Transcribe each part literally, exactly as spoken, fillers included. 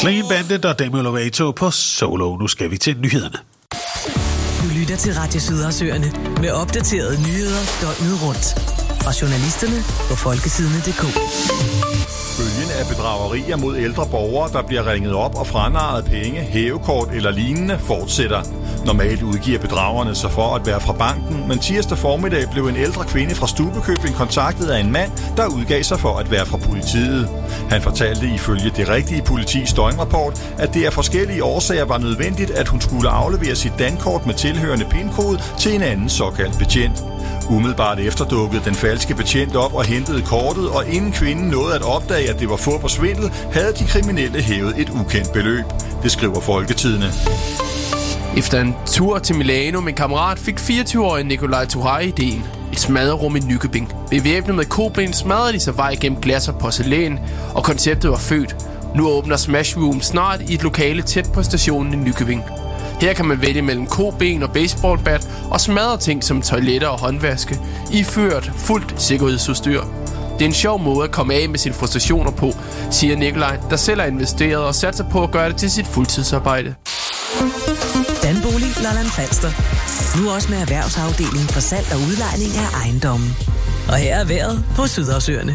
Clean Bandit og Demi Lovato på Solo. Nu skal vi til nyhederne. Du lytter til Radio Sydersøerne med opdaterede nyheder døgnet rundt. Fra journalisterne på folkesidene punktum d k. Bølgen af bedragerier mod ældre borgere, der bliver ringet op og franarret penge, hævekort eller lignende, fortsætter. Normalt udgiver bedragerne sig for at være fra banken, men tirsdag formiddag blev en ældre kvinde fra Stubbekøbing kontaktet af en mand, der udgav sig for at være fra politiet. Han fortalte ifølge Det Rigtige Politis døgnrapport, at det af forskellige årsager var nødvendigt, at hun skulle aflevere sit dankort med tilhørende pindkode til en anden såkaldt betjent. Umiddelbart efter dukkede den falske betjent op og hentede kortet, og inden kvinden nåede at opdage, at det var fup og svindel, havde de kriminelle hævet et ukendt beløb. Det skriver Folketidende. Efter en tur til Milano med en kammerat fik fireogtyve-årige Nikolaj Turay ideen. Et smadrerum i Nykøbing. Bevæbnet med koben smadrede de sig vej gennem glas og porcelæn, og konceptet var født. Nu åbner Smash Room snart i et lokale tæt på stationen i Nykøbing. Her kan man vælge mellem koben og baseballbat og smadre ting som toiletter og håndvaske, iført fuldt sikkerhedsudstyr. Det er en sjov måde at komme af med sine frustrationer på, siger Nikolaj, der selv har investeret og satser på at gøre det til sit fuldtidsarbejde. Danbolig Lolland Falster. Nu også med erhvervsafdelingen for salg og udlejning af ejendommen. Og her er vejret på Sydersøerne.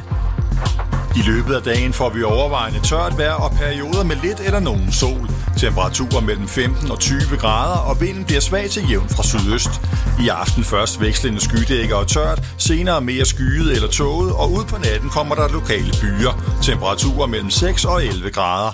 I løbet af dagen får vi overvejende tørt vejr og perioder med lidt eller nogen sol. Temperaturer mellem femten og tyve grader, og vinden bliver svag til jævn fra sydøst. I aften først vekslende skydækker og tørt, senere mere skyet eller tåget, og ud på natten kommer der lokale byer. Temperaturer mellem seks og elleve grader.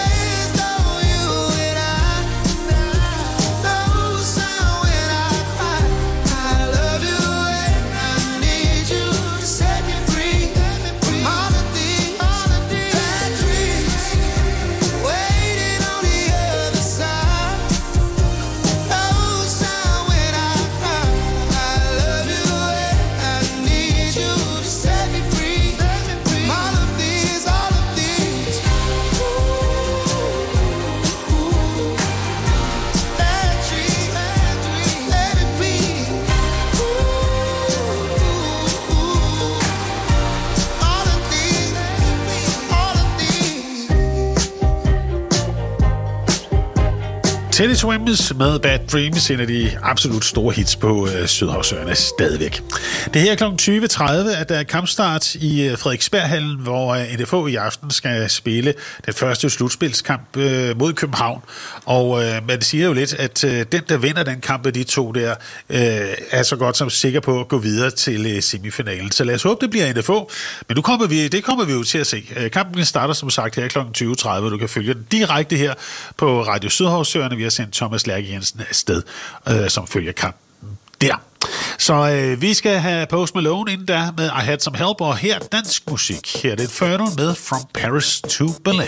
Cry. Teddy Swims med Bad Dreams, en af de absolut store hits på øh, Sydhavsøerne stadigvæk. Det her er klokken tyve tredive, at der er kampstart i øh, Frederiksberghallen, hvor øh, N F H i aften skal spille den første slutspilskamp øh, mod København. Og øh, man siger jo lidt, at øh, den, der vinder den kamp af de to der, øh, er så godt som sikker på at gå videre til øh, semifinalen. Så lad os håbe, det bliver N F H. Men nu kommer vi, det kommer vi jo til at se. Øh, kampen starter som sagt her klokken tyve tredive, du kan følge den direkte her på Radio Sydhavsøerne. Vi har sendt Thomas Lærke Jensen afsted, øh, som følger kampen der. Så øh, vi skal have Post Malone inden der med I Had Some Help, og her dansk musik. Her er det Inferno med From Paris to Berlin.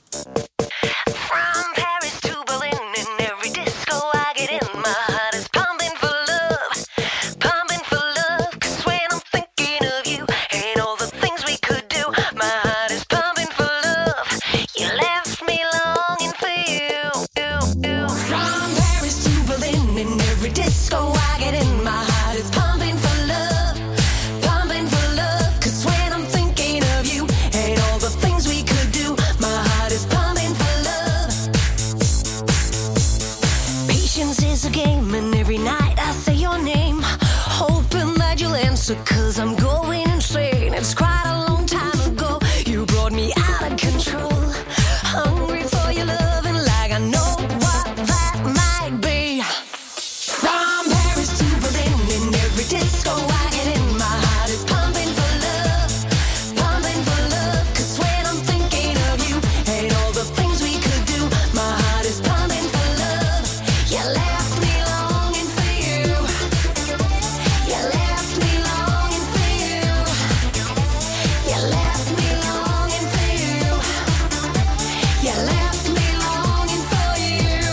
Cause I'm going insane. It's quite a long time ago. You brought me out of control. Hungry for your love and like I know what that might be. From Paris to Berlin, in every disco I get in, my heart is pumping for love, pumping for love. Cause when I'm thinking of you and all the things we could do, my heart is pumping for love. You left me longing for you. You left me longing for you. You left me longing for you. You left me longing for you.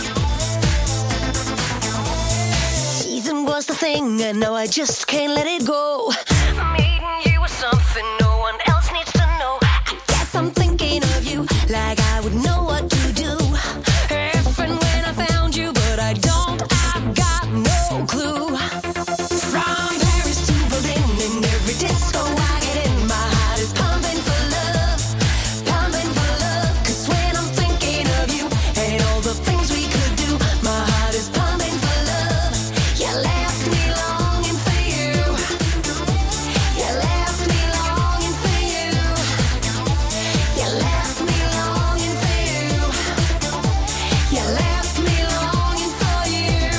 Season was the thing, and now I just can't let it go. Meeting you was something no one else needs to know. I guess I'm thinking of you like I would know what to do if and when I found you, but I don't. I've got no clue. From Paris to Berlin, in every disco I get in, my heart is pumping for love, pumping for love. Cause when I'm thinking of you and all the things we could do, my heart is pumping for love. You left me longing for you. You left me longing for you. You left me longing for you. You left me longing for you.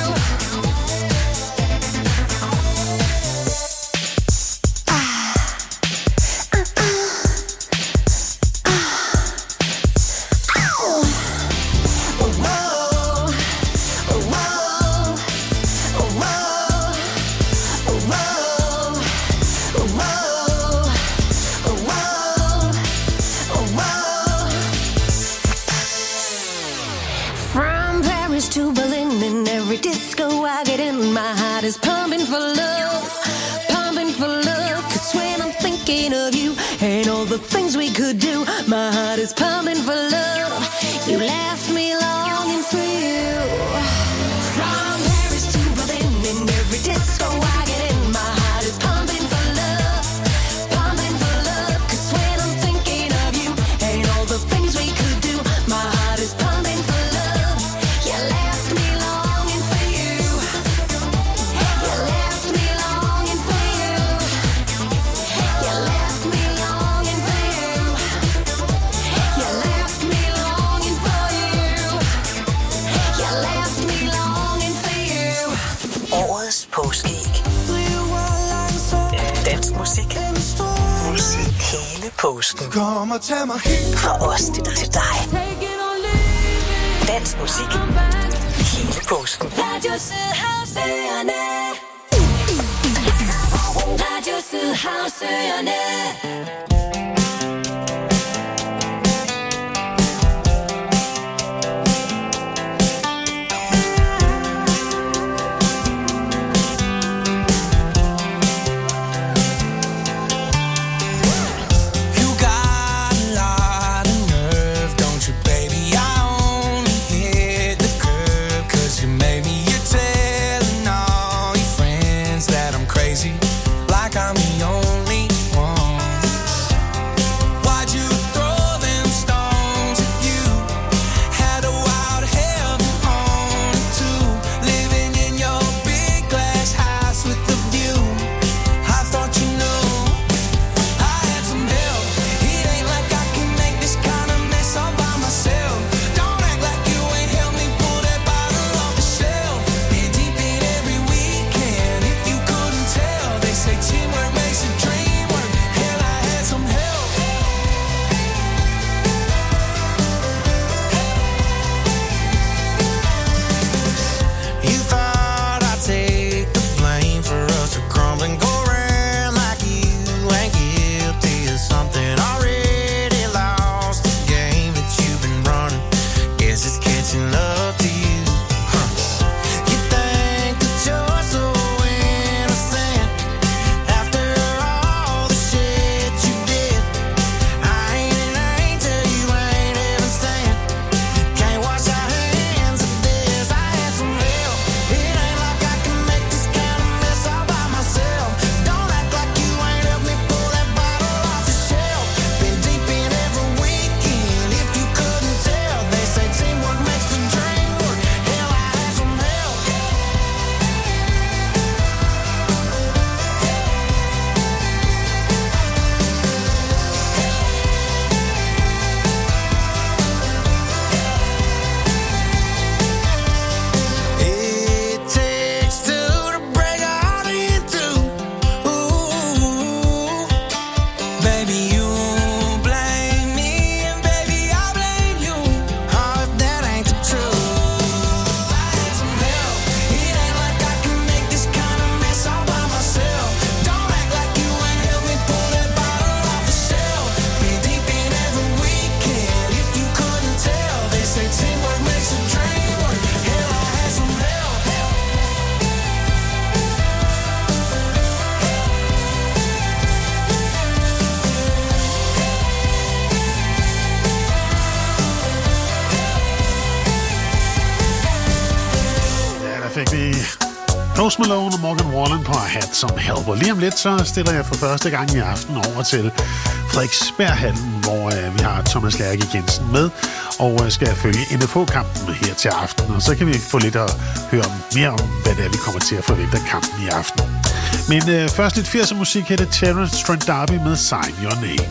From Paris to Berlin, in every disco I get in, my heart is pumping for love, pumping for love. Cause when I'm thinking of you and all the things we could do, my heart is pumping for love. You left me longing for you. From Paris to Berlin, in every disco I get in, my heart is pumping for love, pumping for love. Cause when I'm thinking of you and all the things we could do, my heart is pumping for love. You left me longing for you. You left me longing for you. You left me longing for you. You left me longing for you. You left me longing for you. Årets påskeæg. Dansk musik. Musik hele påsken. Kom og tag mig helt. Fra os til dig. Dansk musik hele påsken. Radio Sydhavsøerne. Radio Sydhavsøerne. You got a lot of nerve, don't you, baby? I only hit the curb 'cause you made me. You're telling all your friends that I'm crazy, like I'm the only one. vi Post Malone og Morgan Wallen på Had Some Help. Og lige om lidt, så stiller jeg for første gang i aften over til Frederiksberghallen, hvor øh, vi har Thomas Lærke Jensen med, og øh, skal følge N F H-kampen her til aften. Og så kan vi få lidt at høre om, mere om, hvad det er, vi kommer til at forvente af kampen i aften. Men øh, først lidt firser musik her, det er Terence Trent D'Arby med Sign Your Name.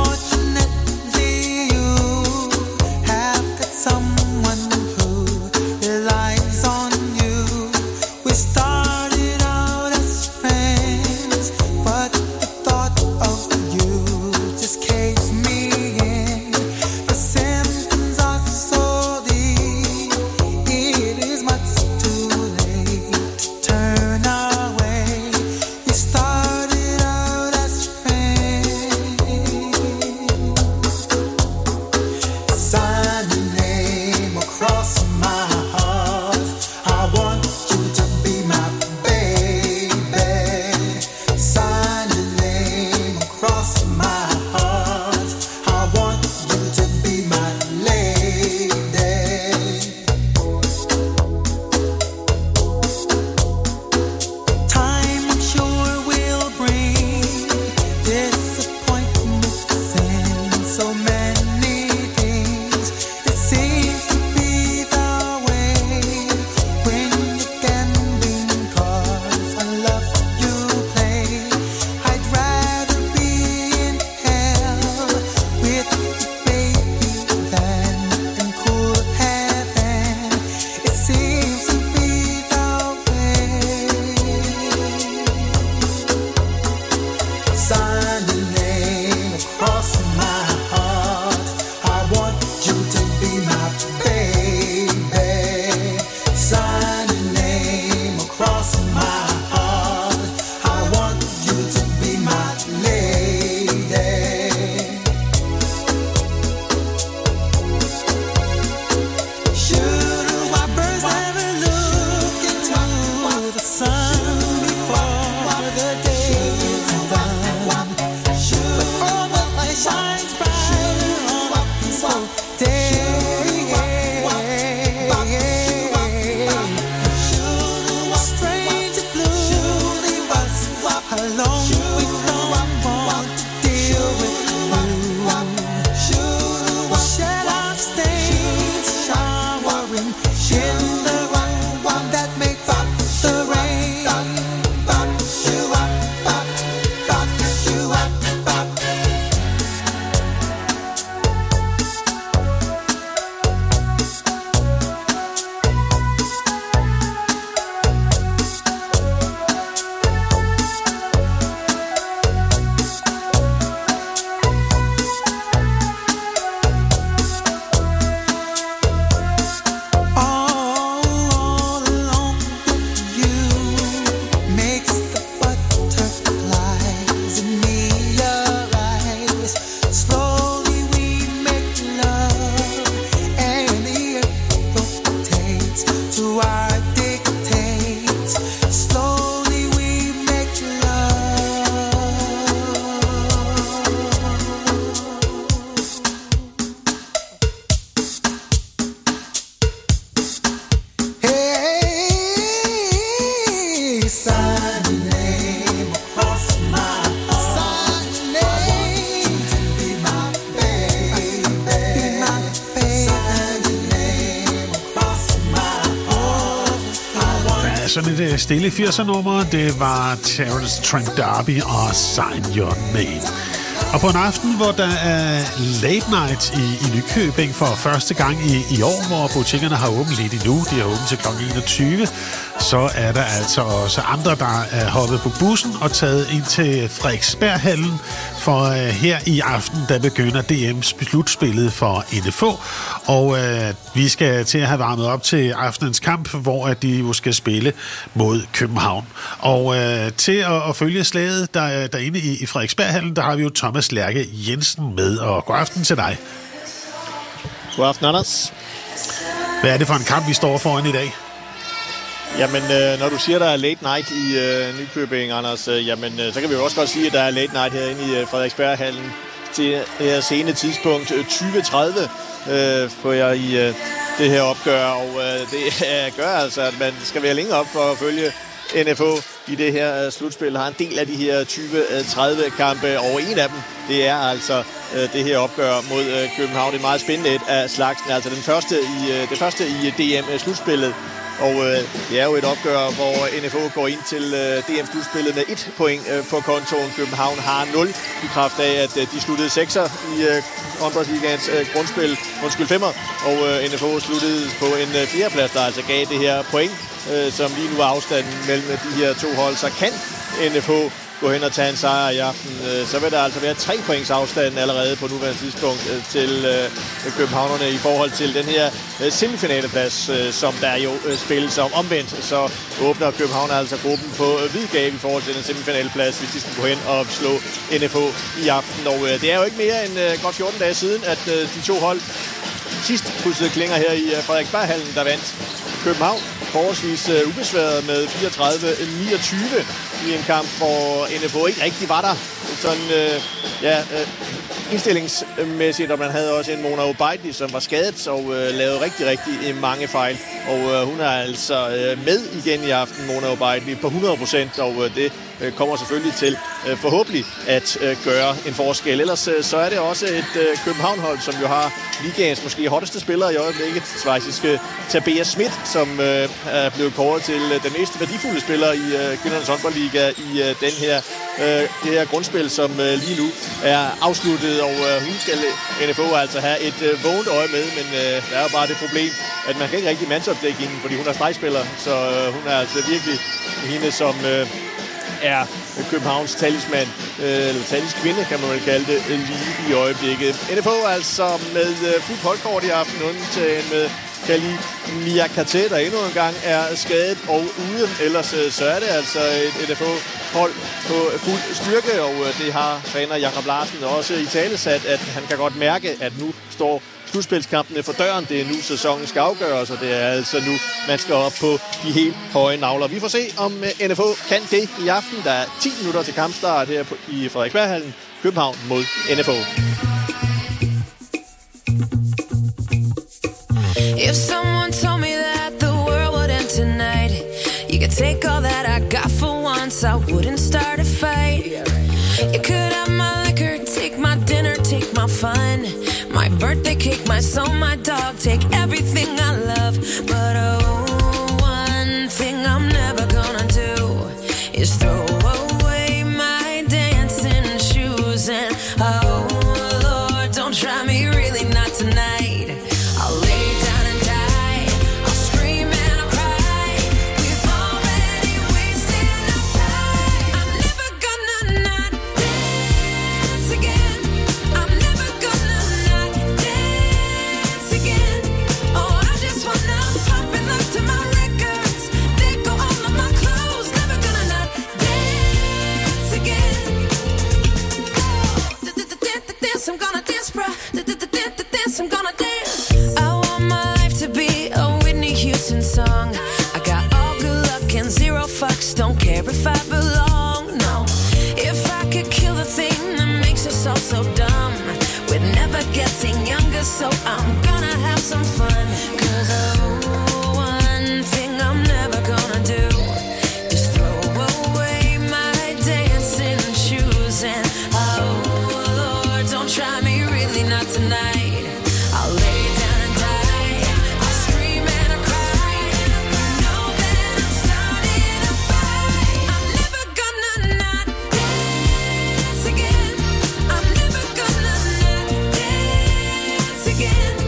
sådan et stille firser-nummer. Det var Terence Trent D'Arby og Sign Your Name. Og på en aften, hvor der er late night i, i Nykøbing for første gang i, i år, hvor butikkerne har åbent lidt endnu, de har åbent til klokken enogtyve, så er der altså også andre, der er hoppet på bussen og taget ind til Frederiksberghallen, for uh, her i aften, der begynder D M's slutspillet for N F H, og uh, vi skal til at have varmet op til aftenens kamp, hvor uh, de jo skal spille mod København. Og uh, til at, at følge slaget der, derinde i, i Frederiksberghallen, der har vi jo Thomas Lærke Jensen med, og god aften til dig. God aften, Anders. Hvad er det for en kamp, vi står foran i dag? Jamen, øh, når du siger, der er late night i øh, Nykøbing, Anders, øh, jamen, øh, så kan vi jo også godt sige, at der er late night herinde i øh, Frederiksberghallen til det her sene tidspunkt. tyve tredive øh, får jeg i øh, D det her opgør, og øh, det øh, gør altså, at man skal være længere op for at følge N F H i det her uh, slutspil. Har en del af de her tyve tredive kampe, og en af dem, det er altså uh, det her opgør mod uh, København. Det er meget spændende et af slagsen. Altså den første i, uh, det første i D M-slutspillet. Og uh, det er jo et opgør, hvor N F H går ind til uh, D M-slutspillet med et point uh, på kontoen. København har nul i kraft af, at uh, de sluttede sekser i uh, håndboldsligaens uh, grundspil, undskyld femmer, og uh, N F H sluttede på en uh, fjerdeplads, der altså gav det her point, uh, som lige nu er afstanden mellem de her to hold. Så kan N F H gå hen og tage en sejr i aften, så vil der altså være tre points afstand allerede på nuværende tidspunkt til øh, københavnerne i forhold til den her øh, semifinaleplads, øh, som der jo øh, spilles om. Omvendt, så åbner København altså gruppen på øh, hvid gab i forhold til den semifinaleplads, hvis de skal gå hen og slå N F H i aften. Og øh, det er jo ikke mere end øh, godt fjorten dage siden, at øh, de to hold sidst krydsede klinger her i øh, Frederiksberghallen, der vandt København forholdsvis uh, ubesværet med fireogtredive niogtyve i en kamp, hvor N F H ikke rigtig var der sådan uh, ja, uh, indstillingsmæssigt, og man havde også en Mona Obeidli, som var skadet og uh, lavede rigtig, rigtig mange fejl. Og uh, hun er altså uh, med igen i aften, Mona Obeidli, på hundrede procent, og uh, det uh, kommer selvfølgelig til uh, forhåbentlig at uh, gøre en forskel. Ellers uh, så er det også et uh, København-hold, som jo har ligaens måske hotteste spillere i øjeblikket, schweiziske Tabea Schmidt, som uh, er blevet kåret til uh, den mest værdifulde spiller i uh, kvindernes håndboldliga i uh, den her, uh, det her grundspil, som uh, lige nu er afsluttet, og uh, hun skal N F H altså have et uh, vågent øje med, men uh, der er jo bare det problem, at man kan ikke rigtig mandsopdække hende, fordi hun er stregspiller, så uh, hun er altså virkelig hende, som uh, er Københavns talisman, øh, eller taliskvinde, kan man vel kalde det, lige i øjeblikket. N F H altså med øh, fuldt holdkort i aften, undtagen med Kali Niakate, der endnu en gang er skadet og ude. Ellers øh, så er det altså et N F H-hold på fuld styrke, og øh, det har træner Jakob Larsen også i talesat, at han kan godt mærke, at nu står slutspilskampene for døren. Det er nu, sæsonen skal afgøres, og det er altså nu, man skal op på de helt høje navler. Vi får se, om N F H kan det i aften. Der er ti minutter til kampstart her på, i Frederiksberghallen. København mod N F H. If someone told me that the world would end tonight, you could take all that I got for once, I wouldn't start a fight. You could have my liquor, take my dinner, take my fun, my birthday cake, my soul, my dog, take everything I love. But oh, one thing I'm never gonna do is throw away my dancing shoes. And oh Lord, don't try me, really not tonight. I'll lay down and die, I'll scream and I'll cry. We've already wasted enough time. I'm never gonna not dance again. I'm never gonna not dance again. Oh, I just wanna pop and look to my records. They go all of my clothes. Never gonna not dance again. Dance, I'm gonna dance, bruh. Dance, I'm gonna dance. I want my life to be a Whitney Houston song. I got all good luck and zero fucks. Don't care if I belong, no. If I could kill the thing that makes us all so dumb, we're never getting younger, so I'm gonna have some fun. Cause oh, one thing I'm never gonna do is throw away my dancing shoes. And oh Lord, don't try me, really not tonight. I'll lay down and die, I'll scream and I'll cry. You know that I'm starting a fight. I'm never gonna not dance again. I'm never gonna not dance again.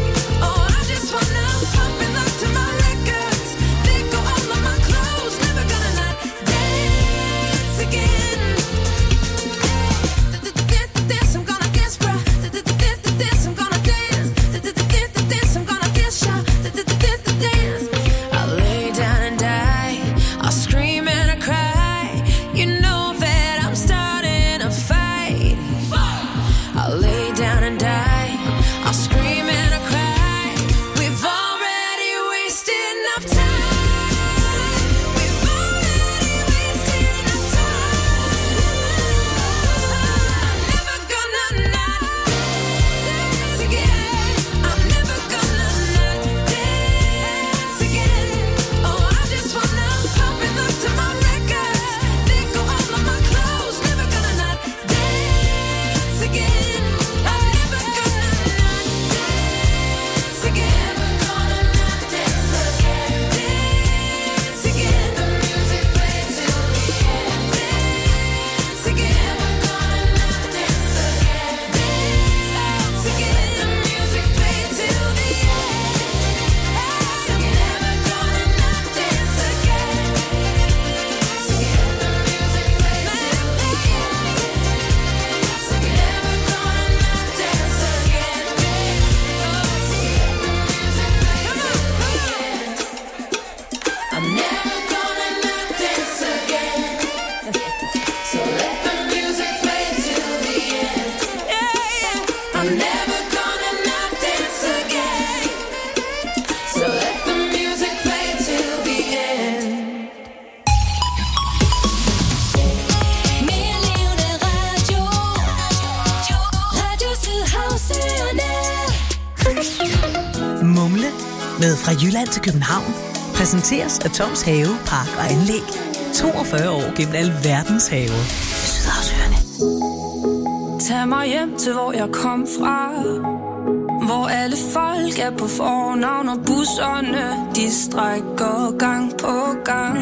med Fra Jylland til København præsenteres af Toms Have, Park og Anlæg. toogfyrre år gennem alverdens haver. Sydhavsøerne. Tag mig hjem til, hvor jeg kom fra, hvor alle folk er på fornavn, og busserne, de strækker gang på gang.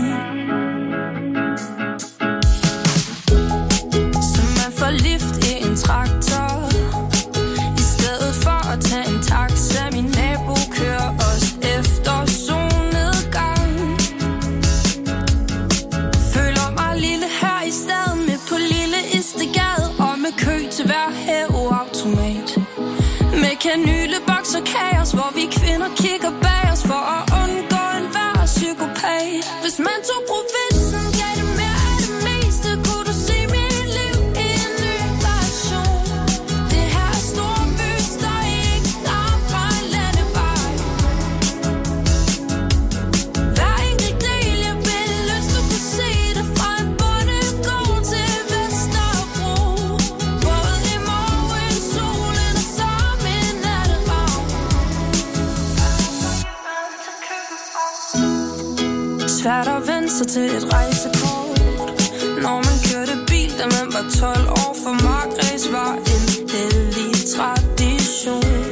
Så man får lift i en traktor, i stedet for at tage en taxa. Min nabo kører os efter solnedgang. Føler mig lille her i staden, midt på lille Istegade, og med kø til hver hæveautomat. Med kanyleboks og kaos, hvor vi kvinder kigger bag os for at undgå enhver psykopat. Hvis man tog provinsen, gav det mere af det meste, kunne du se mit liv i en ny version. Det her er storby, der ikke langt fra en landevej. Hver enkelt del, jeg vil lyst, du kunne se det fra en bondegård til Vesterbro. Både i morgen, solen og som en natteravn. Svært at vende sig til et rejsekort, når man kørte bil, da man var tolv år. For markræs var en hellig tradition.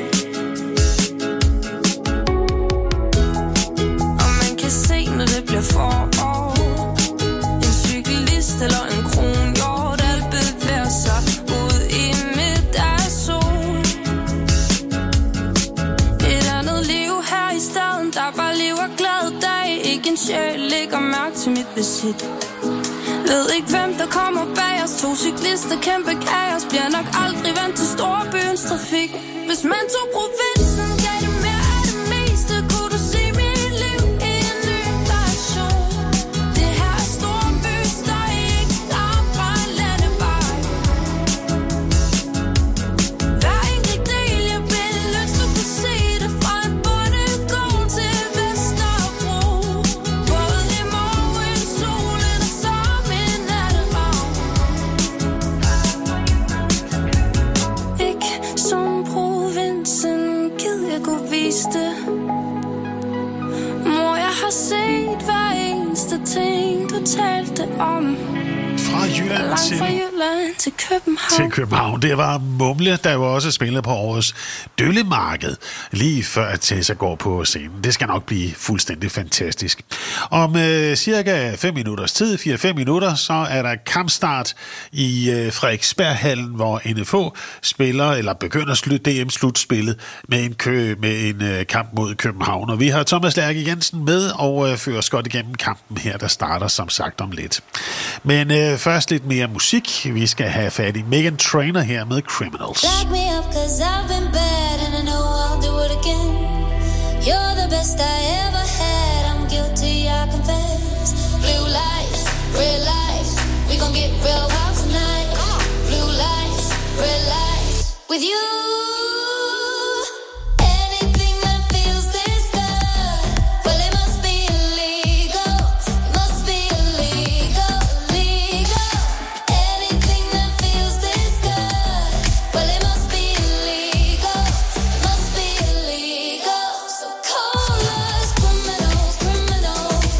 Og man kan se, når det bliver forår, en cyklist eller en kronhjort, alt bevæger sig ud i middagssol. Et andet liv her i staden, der bare lever glad dag. Ikke en sjæl lægger mærke til mit visit. Ved ikke hvem der kommer bag os. To cyklister, kæmpe kaos. Bliver nok aldrig vant til storbyens trafik. Hvis man tog provinsen, gav det mere af det meste, kunne du se mit liv i en ny version. Det her er storby, der ikke langt fra en landevej. Hver enkelt del, jeg vil lyst, du kunne se det fra en bondegård til Vesterbro. Både i morgen, solen og som en natteravn. Ikke som provinsen, gid jeg kunne vise det. Mor, jeg har set hver eneste ting, du talte om. Fra Jylland Langt til... fra Jylland til København. til København. Det var Mumle, der jo også spillede på årets Døllemarked, lige før Tessa går på scenen. Det skal nok blive fuldstændig fantastisk. Om øh, cirka fem minutters tid, fire til fem minutter, så er der kampstart i øh, Frederiksberghallen, hvor N F O spiller, eller begynder slut D M-slutspillet med en kø med en øh, kamp mod København. Og vi har Thomas Lærke Jensen med og øh, fører os godt igennem kampen her, der starter som sagt om lidt. Men øh, først lidt mere musik. Vi skal have fat i Meghan Trainor her med Criminals. Back me up cause I've been bad and I know I'll do it again. You're the best I ever had, I'm guilty, I confess. Blue lights, red lights, we gon' get real wild tonight. Blue lights, red lights, with you. Anything that feels this good, well it must be illegal, must be illegal, illegal. Anything that feels this good, well it must be illegal, must be illegal. So call us criminals, criminals.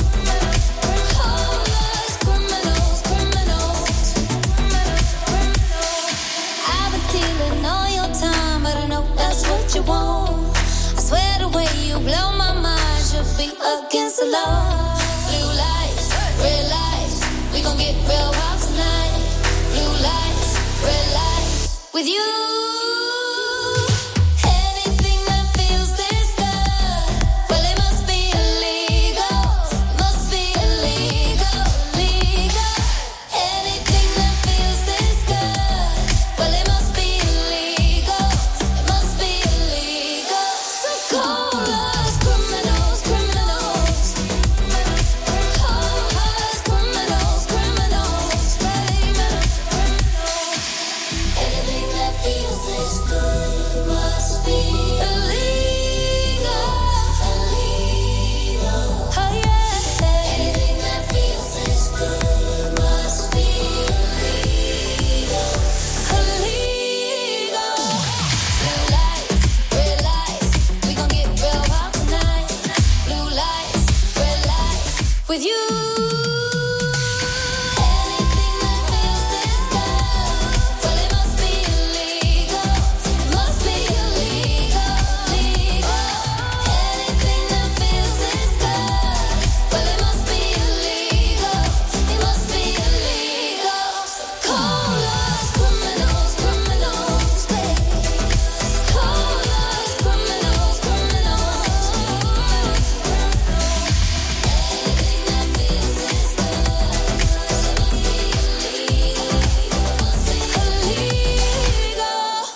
Call us criminals, criminals. I've been stealing all your time, but I know that's what you want. I swear the way you blow my mind should be against the law. Blue lights, red lights, we gon' get real wild tonight. Blue lights, red lights, with you. Anything that feels this good, well it must be illegal, must be illegal, illegal. Anything that feels this good, well it must be illegal, must be illegal. So call us criminals, criminals. Call us criminals, criminals. Anything that feels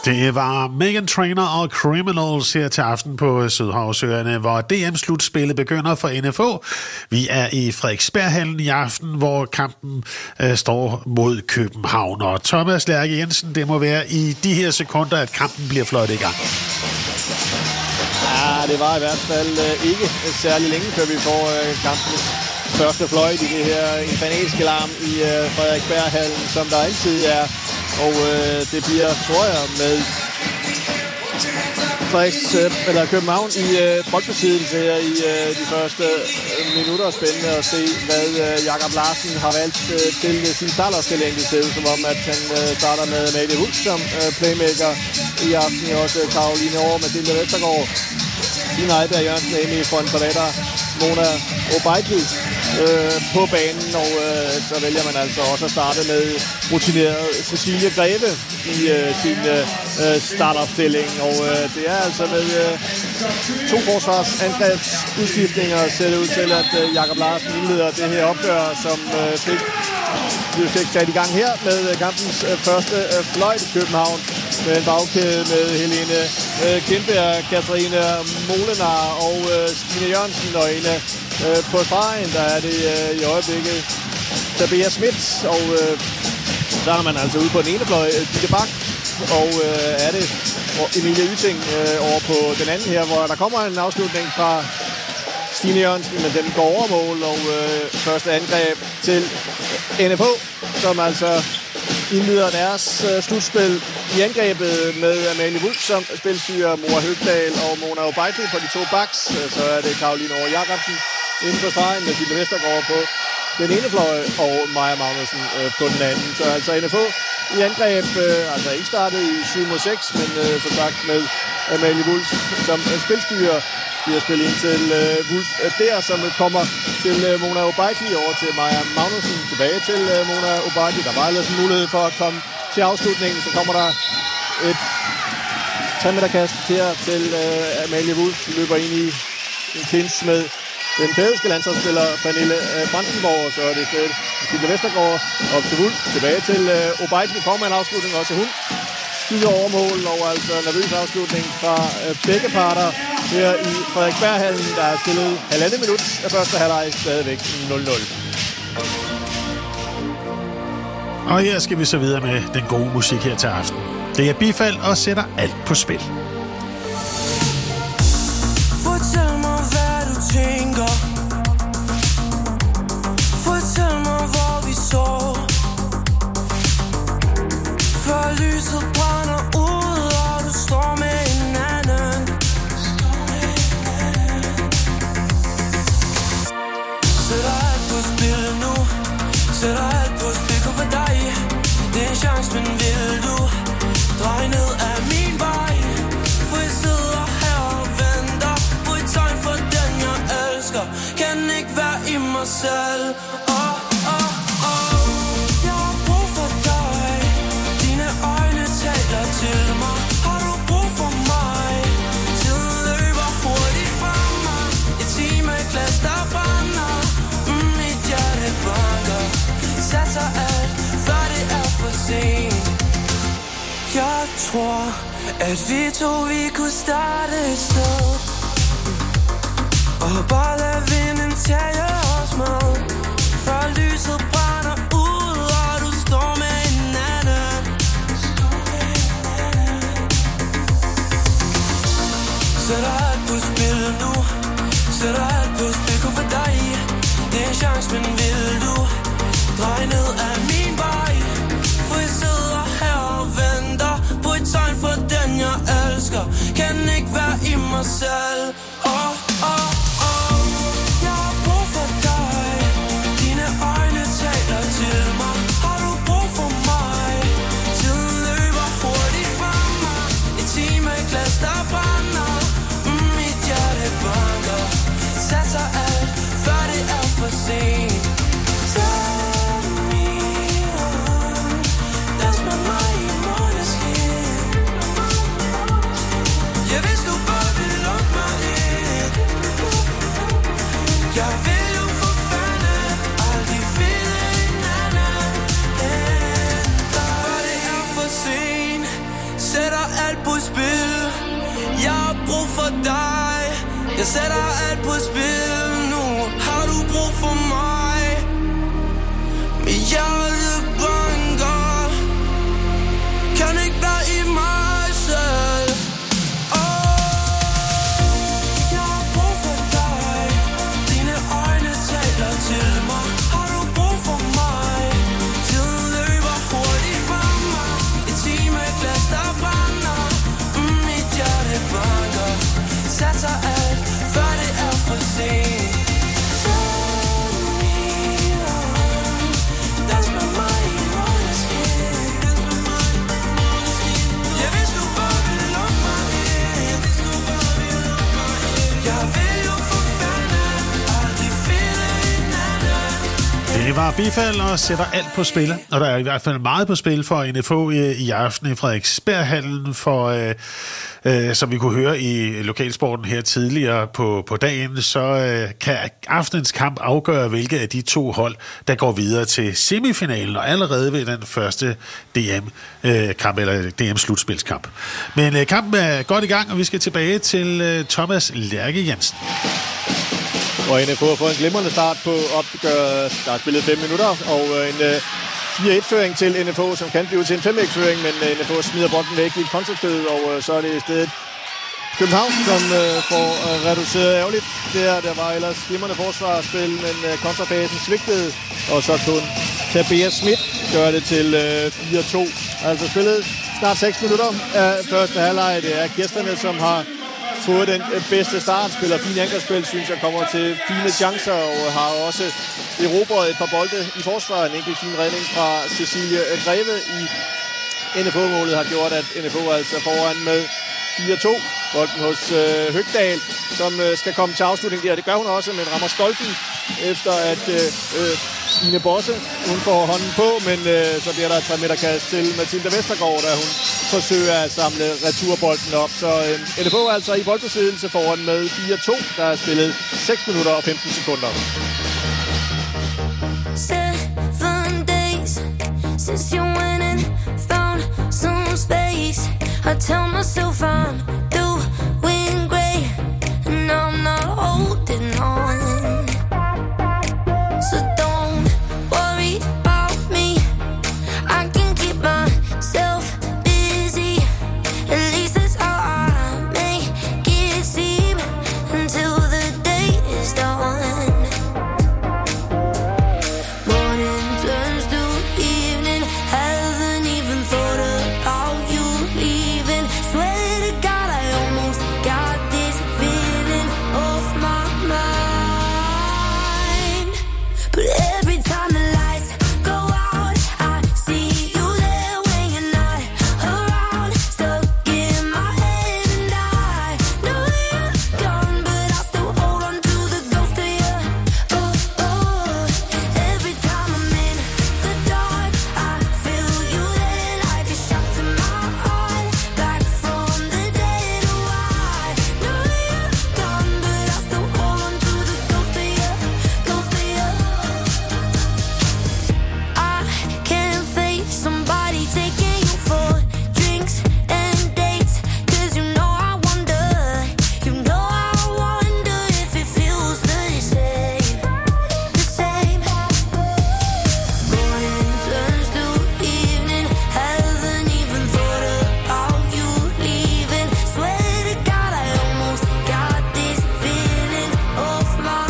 Det var Meghan Trainor og Criminals her til aften på Sydhavsøerne, hvor D M-slutspillet begynder for N F O. Vi er i Frederiksberghallen i aften, hvor kampen øh, står mod København. Og Thomas Lærke Jensen, det må være i de her sekunder, at kampen bliver fløjtet i gang. Ja, det var i hvert fald øh, ikke særlig længe, før vi får øh, kampens første fløjt i det her infanetiske larm i øh, Frederiksberghallen, som der altid er. Og øh, det bliver, tror jeg, med Frederiks, øh, eller København i øh, boldbesiddelse her i øh, de første øh, minutter. Spændende at se, hvad øh, Jakob Larsen har valgt øh, til sin starterstilling. Det ser ud som om, at han øh, starter med Amalie Wulff som øh, playmaker i aften. Også Karoline Aar, Mathilde Vestergaard, Tina Heiberg Jørgensen, Amy von Pavetta, Mona Obejdi øh, på banen, og øh, så vælger man altså også at starte med rutineret Cecilie Greve i øh, sin øh, startopstilling, og øh, det er altså med øh, to forsvarsangrebsudskiftninger ser det ud til, at øh, Jakob Larsen indleder det her opgør, som øh, fik, fik sat i gang her med øh, kampens øh, første øh, fløjt i København, med en bagkæde med Helene øh, Kindberg, Katrine Molenar og øh, Stine Jørgensen, og inde øh, på stregen, der er det øh, i øjeblikket Tabea Schmidt, og øh, der er man altså ude på den ene fløj, Ditte Bak, og øh, er det Emilie Yting øh, over på den anden her, hvor der kommer en afslutning fra Stine Jørgensen, men den går over mål, og øh, første angreb til N F H, som altså indleder deres øh, slutspil i angrebet med Amalie Wulff som spilstyrer, Mora Høgdal og Mona Obejdi på de to backs. Så er det Karoline Aar Jacobsen inde på stregen med Sille Vestergaard på den ene fløj og Maja Magnussen øh, på den anden. Så altså N F H i angreb, øh, altså ikke startet i syv mod seks, men øh, som sagt med Amalie Wulff som øh, spilstyrer. Vi har spillet ind til øh, Wulff øh, der, som kommer til øh, Mona Obejdi, over til Maja Magnussen, tilbage til øh, Mona Obejdi. Der var ellers en mulighed for at komme til afslutningen, så kommer der et tre meter kast her til øh, Amalie Wulff. Vi løber ind i en clinch med den færøske landsholdsspiller Pernille øh, Brandenborg, og så er det stedet Sille Vestergaard op til Wulff. Tilbage til øh, Obejdi, kommer en afslutning også til hun. Skyder over mål, og altså nervøs afslutning fra øh, begge parter her i Frederiksberghallen, der er spillet halvandet minut af første halvleg, stadigvæk nul nul. Og her skal vi så videre med den gode musik her til aften. Det er Bifald og sætter alt på spil. Fortæl mig, hvad du tænker. Fortæl mig, hvor vi så. Før lyset brænder ud, og du står med en anden. Sætter alt på spil nu. Sætter alt på spil kun for dig. Det er en chance, men vil du dreje ned af min vej? For jeg sidder her og venter på et tegn for den jeg elsker. Kan ikke være i mig selv. Oh, oh, oh. Jeg har brug for dig. Dine øjne taler til mig. Har du brug for mig? Tiden løber hurtigt fra mig. Et timeglas der brænder. Mm, mit hjerte banker. Satser alt, før det er for sent. Jeg tror, at vi to vi kunne starte et sted. Og bare lad vinden tage os med. Før lyset brænder ud, og du står med en anden. Sætter alt på spil nu. Sætter alt på spil kun for dig. Det er en chance, men vil du dreje ned af min vej? For jeg sidder her og venter på et tegn for den jeg elsker. Kan ikke være i mig selv. Oh, oh, oh. Jeg har brug for dig. Dine øjne taler Jeg sætter alt på spil nu. Har du brug for mig? Mit hjerte banker. Kan ikke være i mig selv. Jeg har brug for dig. Dine øjne taler til mig. Har du brug for mig? Tiden løber hurtigt fra mig. Et timeglas der brænder. Mm, mit hjerte banker. Satser alt, før det er for sent. Det var Bifald og sætter alt på spil, og der er i hvert fald meget på spil for N F H i, i aften i Frederiksberghallen, for øh, øh, som vi kunne høre i lokalsporten her tidligere på, på dagen, så øh, kan aftenens kamp afgøre, hvilke af de to hold, der går videre til semifinalen, og allerede ved den første D M-kamp, eller D M-slutspilskamp. Men øh, kampen er godt i gang, og vi skal tilbage til øh, Thomas Lærke Jensen. Og N F H har fået en glimrende start på opgør. Der er spillet fem minutter, og en uh, fire et-føring til N F H, som kan blive til en fem et-føring, men uh, N F H smider bolden væk i et kontraspil, og uh, så er det i stedet København, som uh, får uh, reduceret ærgerligt. Der, der var ellers glimrende forsvarsspil, men uh, kontrafasen svigtede, og så kun Tabea Schmidt gør det til uh, fire to. Altså spillet snart seks minutter af første halvleg. Det er gæsterne, som har fået den bedste start, spiller fine angrebsspil, synes jeg, kommer til fine chancer, og har også erobret et par bolde i forsvaret. En enkelt fin redning fra Cecilie Greve i N F H-målet har gjort, at N F H altså foran med fire to. Bolden hos øh, Høgdal, som øh, skal komme til afslutning der. Det gør hun også, men rammer stolpen, efter at øh, Stine Bosse, hun får hånden på, men øh, så bliver der et tre meter kast til Mathilde Vestergaard, da hun forsøger at samle returbolden op. Så øh, N F H altså i boldbesiddelse foran med fire to, der er spillet seks minutter og femten sekunder. Seven days since you went and found some space. I tell myself I'm doing great, and I'm not holding on. So don't worry about me. I can keep myself busy. At least that's how I make it seem until the day is done. Morning turns to evening. Haven't even thought about you leaving. Swear to God I almost got this feeling off my mind. But every time the lights go out, I see you there when you're not around. Stuck in my head and I know you're gone, but I still hold on to the ghost of you. Oh, oh. Every time I'm in the dark, I feel you there like a shot to my heart. Back from the dead, oh I know you're gone, but I still hold on to the ghost of you, ghost of you. I can't face somebody taking you for drinks and dates, 'cause you know I wonder, you know I wonder if it feels the same, the same. Morning turns to evening, haven't even thought about you leaving. Swear to God I almost got this feeling off my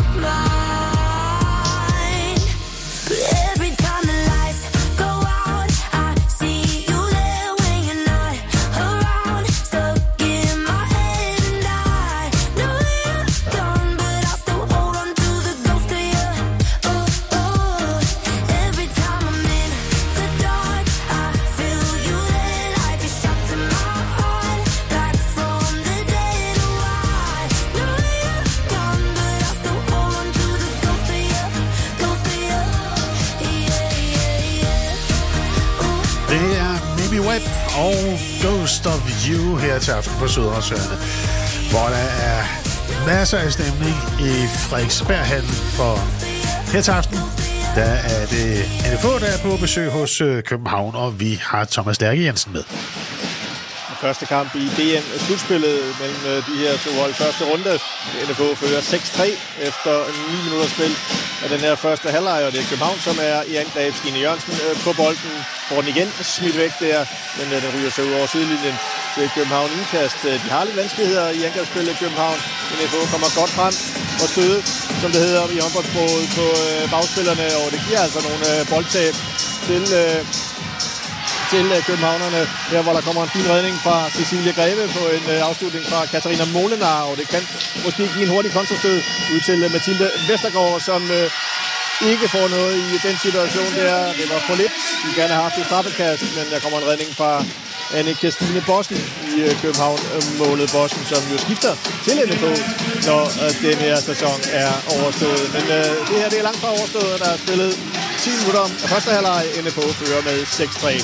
mind. But every time the lights go out, I see you there when you're not around. Stuck in my head and I know you're gone, but I still hold on to the ghost of you. Oh, oh. Every time I'm in the dark, I feel you there like a shot to my heart. Back from the dead, oh I know you're gone, but I still hold on to the ghost of you, ghost of you. Yeah, yeah, yeah. Det er Mimi Webb og Ghost of You her til aften på Sydhavsørene, hvor der er masser af stemning i Frederiksberghallen, for her til aften, der er det N F H, der er på besøg hos øh, København, og vi har Thomas Lærke Jensen med. første kamp i D M-slutspillet mellem øh, de her to hold. Første runde. N F H fører seks tre efter ni minutter spil af den her første halvleg, og det er København, som er i angreb. Stine Jørgensen øh, på bolden. Får den igen smidt væk der, men øh, den ryger sig ud over sidelinjen til København indkast. De har lidt vanskeligheder i angrebsspillet i København. N F H kommer godt frem og støde, som det hedder i håndboldsproget, på øh, bagspillerne, og det giver altså nogle øh, boldtab til, øh, til øh, københavnerne. Her hvor der kommer en fin redning fra Cecilia Greve på en øh, afslutning fra Katarina Molenar, og det kan måske give en hurtig kontrastød ud til øh, Mathilde Vestergaard, som øh, ikke får noget i den situation der. Det var for lidt. De gerne have haft et straffekast, men der kommer en redning fra Anne-Kristine Bossen i øh, København-målet. Bossen, som jo skifter til N F H, når øh, den her sæson er overstået. Men øh, det her det er langt fra overstået, og der er spillet ti minutter af første halvleg. N F H fører med seks tre.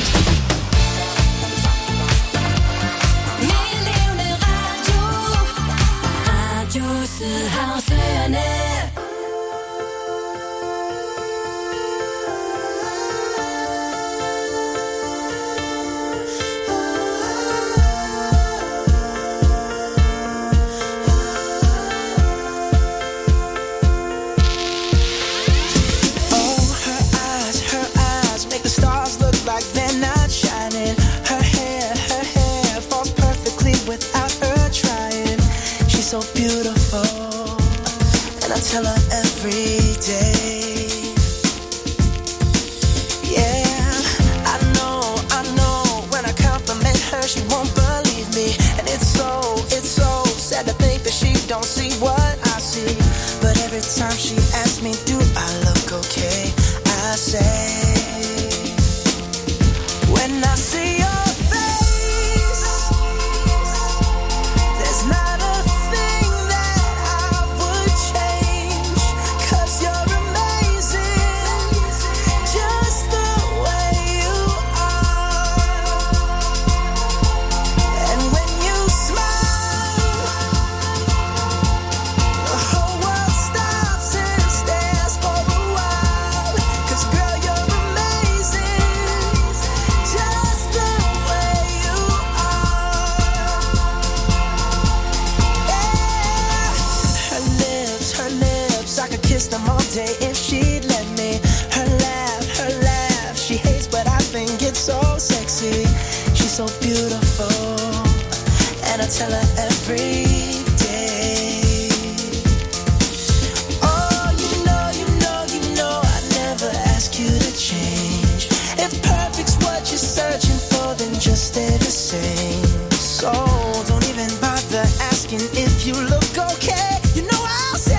So beautiful, and I tell her every day. Yeah, I know, I know. When I compliment her, she won't believe me, and it's so, it's so sad to think that she don't see what I see. But every time she asks me, do I look okay? I say, when I see your face, there's not them all day if she'd let me. Her laugh, her laugh, she hates but I think it's so sexy. She's so beautiful, and I tell her every day. Oh, you know, you know, you know I never ask you to change. If perfect's what you're searching for, then just stay the same. So don't even bother asking if you look okay. You know I'll say,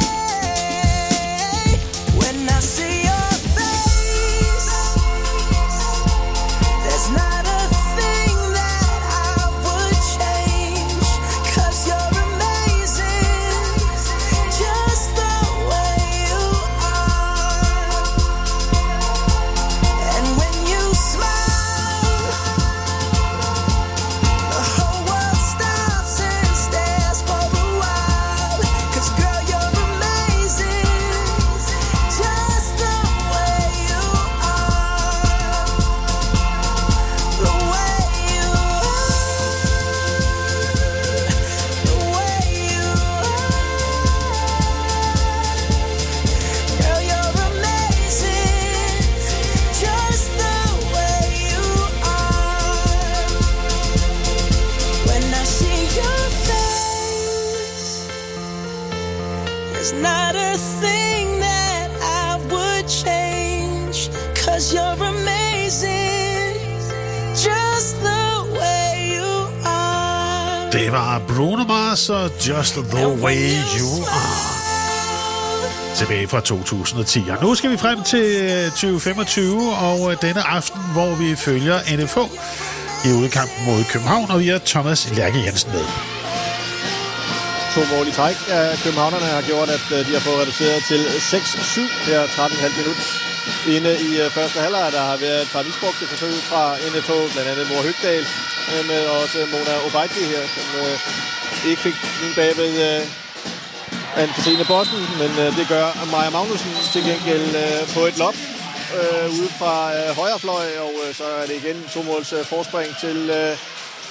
Det var Bruno Mars og Just the Way You Are. Tilbage fra to tusind og ti. Og nu skal vi frem til tyve femogtyve, og denne aften, hvor vi følger N F H i udkampen mod København, og vi har Thomas Lærke Jensen med. To mål i træk af københavnerne har gjort, at de har fået reduceret til seks syv her tretten komma fem minutter inde i første halvleg. Der har været et par misbrugte forsøg fra N F H, blandt andet Mor Høgdal, med også Mona Obaidji her, som øh, ikke fik den bagved øh, Anne-Kristine Bossen, men øh, det gør Maja Magnussen til gengæld øh, på et lop øh, ude fra øh, højre fløj, og øh, så er det igen to måls øh, forspring til, øh,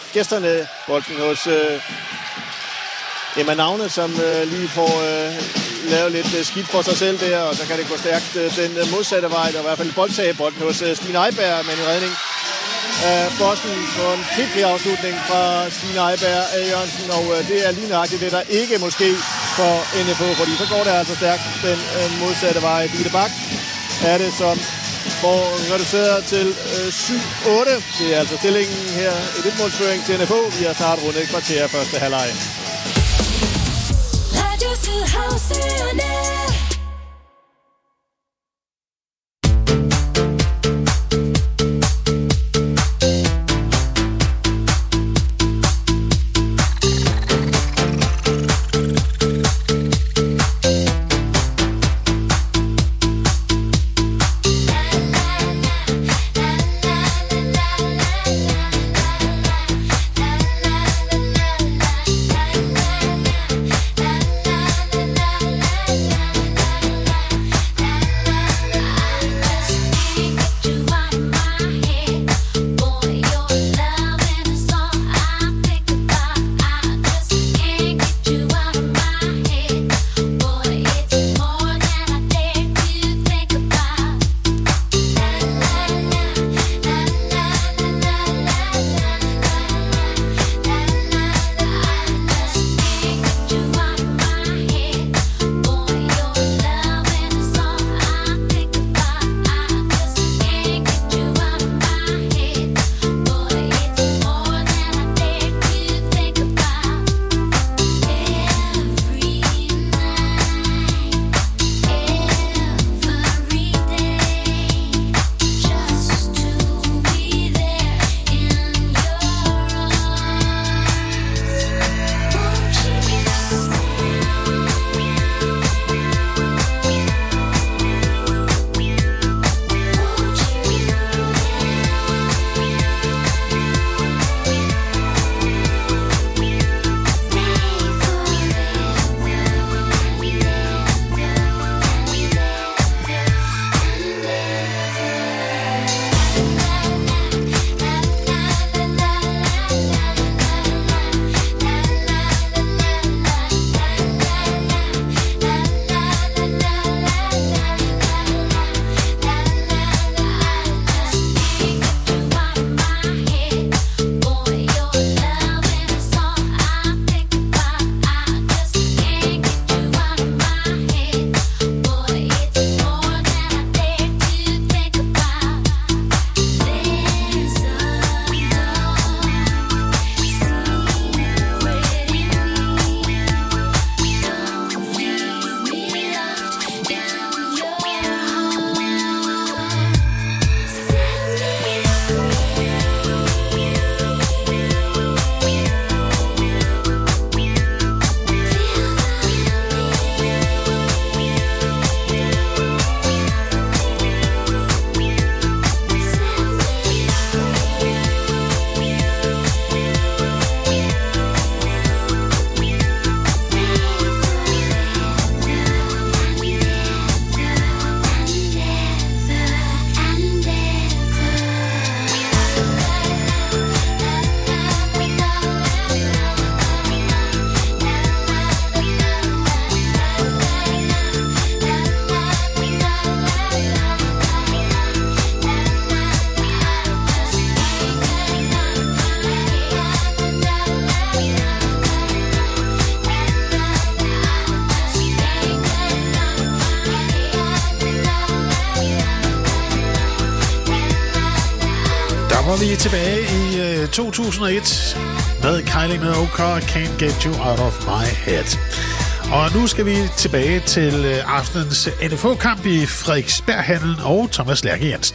gæsterne. Bolden hos øh, Emma Navne, som øh, lige får øh, lavet lidt øh, skidt for sig selv der, og så kan det gå stærkt øh, den øh, modsatte vej. Der er i hvert fald boldtag. Bolden hos øh, Stine Eiberg med en redning af Bossen på en pligtig afslutning fra Stine Eiberg af Jørgensen, og øh, det er lige nøjagtigt det, der ikke måske for N F H, fordi så går det altså stærkt den øh, modsatte vej. Ditte Bak er det, som får reduceret til øh, syv otte. Det er altså stillingen her. Et etmålsføring til N F H. Vi har snart rundet et kvarter første halvleg. Radio Sydhavsøerne. var vi tilbage i uh, to tusind og et med Kylie Minogue, Can't Get You Out of My Head. Og nu skal vi tilbage til uh, aftenens N F H-kamp i Frederiksberghallen og Thomas Lærke Jensen.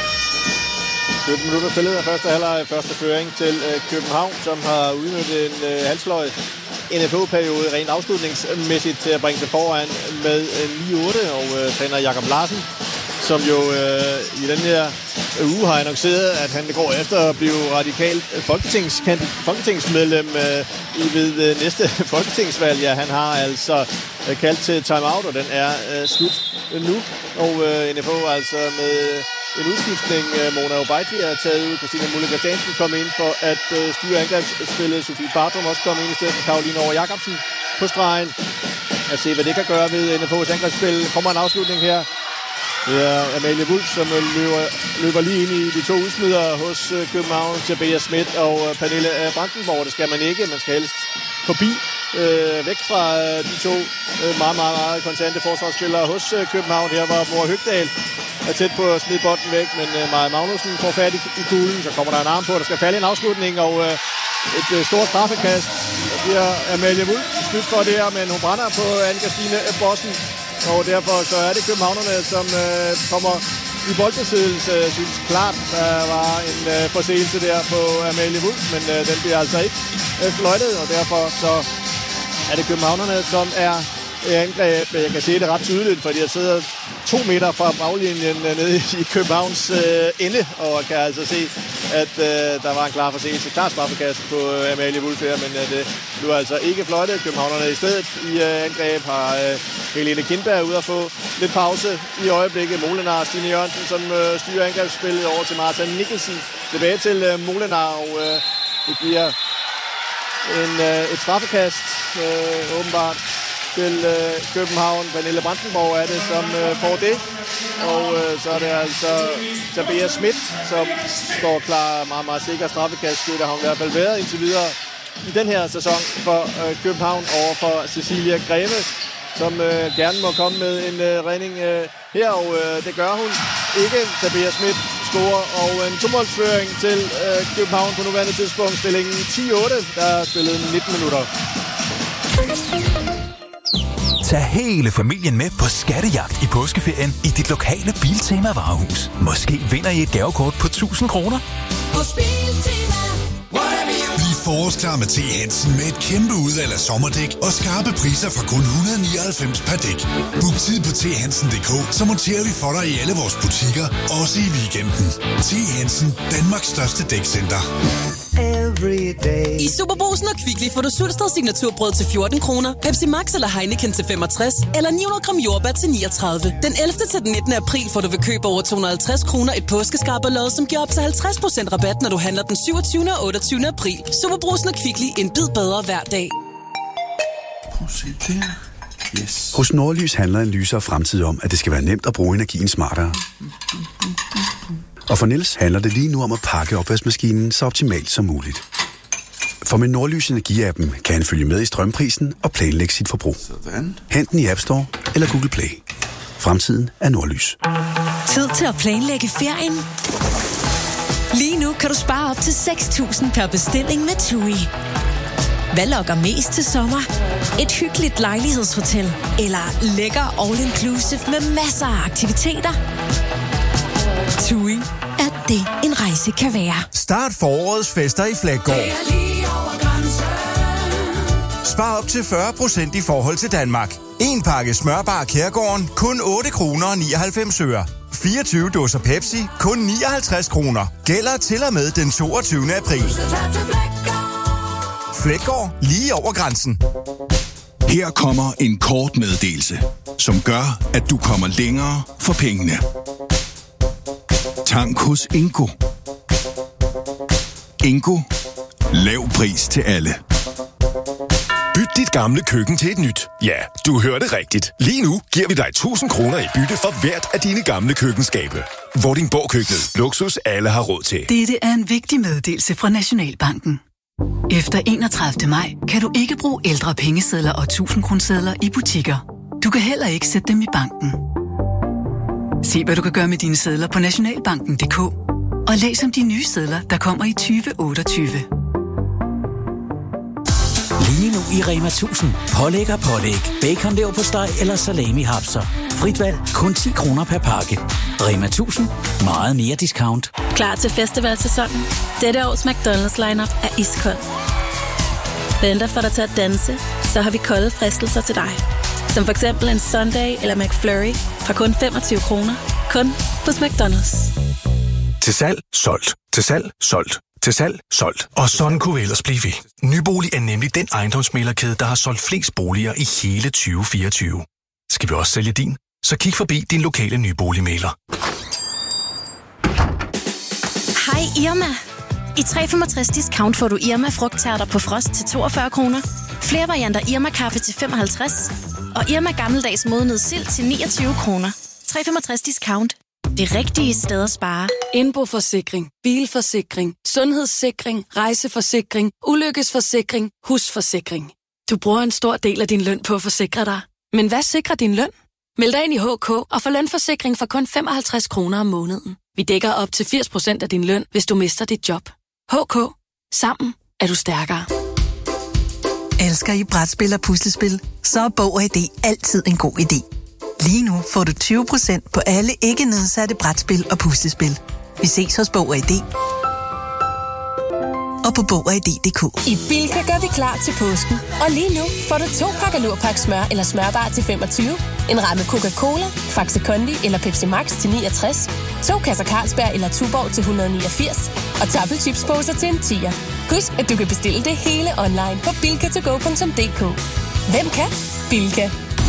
sytten minutter spillet af første halvleg, første føring til uh, København, som har udnyttet en uh, halvsløj N F H-periode rent afslutningsmæssigt til at bringe sig foran med uh, ni otte, og uh, træner Jakob Larsen som jo øh, i den her uge har annonceret, at han går efter at blive radikalt folketingsmedlem øh, i ved øh, næste folketingsvalg. Ja, han har altså øh, kaldt til timeout, og den er øh, slut nu. Og øh, N F O altså med en udskiftning. Øh, Mona Obeidli er taget ud. Christina Mulle Christiansen kom ind for at øh, styre angrebsspillet. Sofie Bartrum også kom ind i stedet for Karoline Over Jacobsen på stregen. At se, hvad det kan gøre ved N F O's angrebsspil. Kommer en afslutning her. Det er Amalie Wulff, som løber, løber lige ind i de to udsmidere hos København. Tabea Schmidt og Pernille Brandenborg. Det skal man ikke. Man skal helst forbi. Øh, væk fra de to øh, meget, meget, meget kontante forsvarsspillere hos øh, København. Her var Mor Høgdal er tæt på at smide bolden væk, men øh, Maja Magnussen får fat i, i kuglen. Så kommer der en arm på. Der skal falde en afslutning, og øh, et øh, stort straffekast. Der bliver Amalie Wulff snydt for det her, men hun brænder på Anne-Christine Bossen. Og derfor så er det københavnerne, som øh, kommer i boldbesiddelse. Jeg synes klart, der var en øh, forseelse der på Amalie Wulff, men øh, den bliver altså ikke øh, fløjtet, og derfor så er det københavnerne, som er i angreb. Jeg kan se det ret tydeligt, fordi jeg sidder to meter fra baglinjen nede i Københavns øh, ende, og kan altså se, at øh, der var en klar forseelse. Klart straffekast på øh, Amalie Wulff her, men øh, det blev altså ikke fløjtet. Københavnerne i stedet i øh, angreb har øh, Helene Kindberg ude at få lidt pause i øjeblikket. Molenar, Stine Jørgensen, som øh, styrer angrebsspillet over til Martha Nikkelsen. Tilbage til øh, Molenar, og øh, det bliver en, øh, et straffekast, øh, åbenbart, til øh, København. Pernille Brandenborg er det, som øh, får det. Og øh, så er det altså Tabea Schmidt, som står klar. Meget, meget sikker straffekastskytte har hun i hvert fald været indtil videre i den her sæson for øh, København over for Cecilia Greve, som øh, gerne må komme med en øh, redning øh, her, og øh, det gør hun ikke. Tabea Schmidt scorer, og en tomålsføring til øh, København på nuværende tidspunkt. Stillingen ti otte, der er spillet nitten minutter. Tag hele familien med på skattejagt i påskeferien i dit lokale Biltema varehus. Måske vinder I et gavekort på tusind kroner. Hos Biltema. Bliv forårsklar med T. Hansen med et kæmpe udvalg af sommerdæk og skarpe priser fra kun et hundrede og nioghalvfems per dæk. Book tid på t hansen punktum d k, så monterer vi for dig i alle vores butikker, også i weekenden. T. Hansen, Danmarks største dækcenter. I Superbrugsen og Kvickly får du Sulsted signaturbrød til fjorten kroner, Pepsi Max eller Heineken til femogtres, eller ni hundrede gram jordbær til niogtredive. Den ellevte til den nittende april får du ved køb over to hundrede og halvtreds kroner et påskeskarberlod, som giver op til halvtreds procent rabat, når du handler den syvogtyvende og otteogtyvende april. Superbrugsen og Kvickly, en bid bedre hver dag. Yes. Hos Nordlys handler en lysere fremtid om, at det skal være nemt at bruge energien smartere. Og for Niels handler det lige nu om at pakke opvaskemaskinen så optimalt som muligt. For med Nordlys Energi-appen kan han følge med i strømprisen og planlægge sit forbrug. Sådan. Hent den i App Store eller Google Play. Fremtiden er Nordlys. Tid til at planlægge ferien. Lige nu kan du spare op til seks tusind per bestilling med TUI. Hvad lokker mest til sommer? Et hyggeligt lejlighedshotel eller lækker all-inclusive med masser af aktiviteter? TUI er det, en rejse kan være. Start forårets fester i Flækgaard. Spar op til fyrre procent i forhold til Danmark. En pakke smørbar Kærgården, kun otte kroner og nioghalvfems øre. fireogtyve dåser Pepsi, kun nioghalvtreds kroner. Gælder til og med den toogtyvende april. Flækgaard, lige over grænsen. Her kommer en kort meddelelse, som gør, at du kommer længere for pengene. Tank hos Ingo. Ingo. Lav pris til alle. Byt dit gamle køkken til et nyt. Ja, du hørte rigtigt. Lige nu giver vi dig tusind kroner i bytte for hvert af dine gamle køkkenskabe. Vordingborg Køkkenet. Luksus alle har råd til. Dette er en vigtig meddelelse fra Nationalbanken. Efter enogtredivte maj kan du ikke bruge ældre pengesedler og tusind kronesedler i butikker. Du kan heller ikke sætte dem i banken. Se, hvad du kan gøre med dine sedler på nationalbanken punktum d k og læs om de nye sedler, der kommer i tyve otteogtyve. Lige nu i Rema tusind. Pålæg og pålæg. Bacon leverpostej eller salami hapser. Frit valg. Kun ti kroner per pakke. Rema tusind. Meget mere discount. Klar til festivalsæsonen. Dette års McDonald's lineup er iskold. Venter for dig til at danse, så har vi kolde fristelser til dig. Som for eksempel en Sunday eller McFlurry fra kun femogtyve kroner. Kun hos McDonald's. Til salg, solgt. Til salg, solgt. Til salg, solgt. Og sådan kunne vi ellers blive ved. Nybolig er nemlig den ejendomsmæglerkæde, der har solgt flest boliger i hele tyve fireogtyve. Skal vi også sælge din? Så kig forbi din lokale nyboligmægler. Hej Irma. I tre komma femogtres discount får du Irma frugttærter på frost til toogfyrre kroner. Flere varianter Irma kaffe til femoghalvtreds. Og Irma gammeldags modnet sild til niogtyve kroner. tre komma femogtres discount. Det rigtige sted at spare. Indboforsikring, bilforsikring, sundhedssikring, rejseforsikring, ulykkesforsikring, husforsikring. Du bruger en stor del af din løn på at forsikre dig. Men hvad sikrer din løn? Meld dig ind i H K og få lønforsikring for kun femoghalvtreds kroner om måneden. Vi dækker op til firs procent af din løn, hvis du mister dit job. H K. Sammen er du stærkere. Elsker I brætspil og puslespil? Så er Bog og I D altid en god idé. Lige nu får du tyve procent på alle ikke nedsatte brætspil og puslespil. Vi ses hos Bog og I D. Og på Bog og I D punktum d k. I Bilka gør vi klar til påsken. Og lige nu får du to pakker Lurpak smør eller smørbar til femogtyve, en ramme Coca-Cola, Faxe Kondi eller Pepsi Max til niogtres, to kasser Carlsberg eller Tuborg til et hundrede og niogfirs og taffelchipsposer til en tier. Husk, at du kan bestille det hele online på bilka to go punktum d k. Hvem kan? Bilka.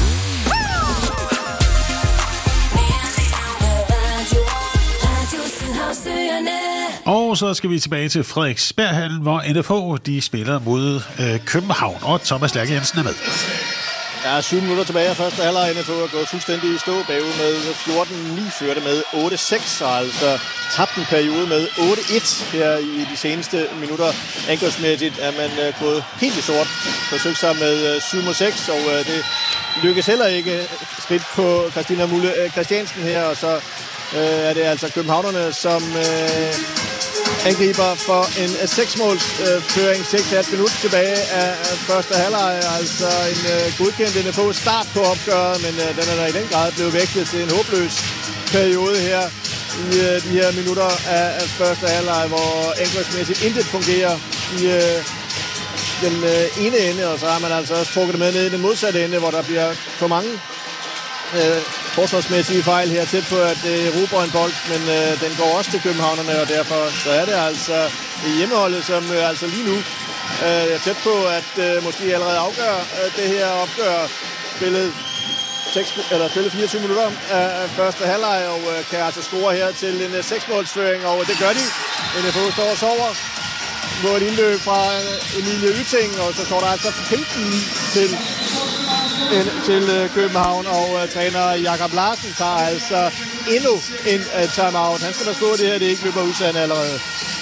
Og så skal vi tilbage til Frederiksberghallen, hvor N F H de spiller mod øh, København, og Thomas Lærke Jensen er med. Der er syv minutter tilbage af første halvleg. N F H er gået fuldstændig i stå bagud med fjorten ni, førte med otte seks, og altså tabt en periode med otte et her i de seneste minutter. Angrebsmæssigt er man uh, gået helt i sort. Forsøgt sig med uh, syv mod seks, og uh, det lykkes heller ikke. Skridt på Christina Mulle uh, Christiansen her, og så uh, er det altså københavnerne, som uh, angriber for en seks-måls uh, føring. seks komma fem minutter tilbage af første halvleg. Altså en uh, godkendt N F H start på opgøret, men uh, den er der i den grad blevet vægtet til en håbløs periode her i uh, de her minutter af, af første halvleg, hvor angrebsmæssigt intet fungerer i uh, den uh, ene ende, og så har man altså også trukket det med ned i den modsatte ende, hvor der bliver for mange uh, forsvarsmæssige fejl her tæt på at uh, erobre en bold, men uh, den går også til københavnerne, og derfor så er det altså hjemmeholdet, som uh, altså lige nu uh, er tæt på at uh, måske allerede afgøre uh, det her opgør. Spillet eller spillet fireogtyve minutter af første halvleg, og uh, kan altså score her til en uh, seks-målsføring, og det gør de. N F H står og sover på et indløb fra uh, Emilie Yting, og så står der altså femten ni til til uh, København, og uh, træner Jakob Larsen tager altså endnu en uh, timeout. Han skal da stå det her, det ikke løber udsandet allerede.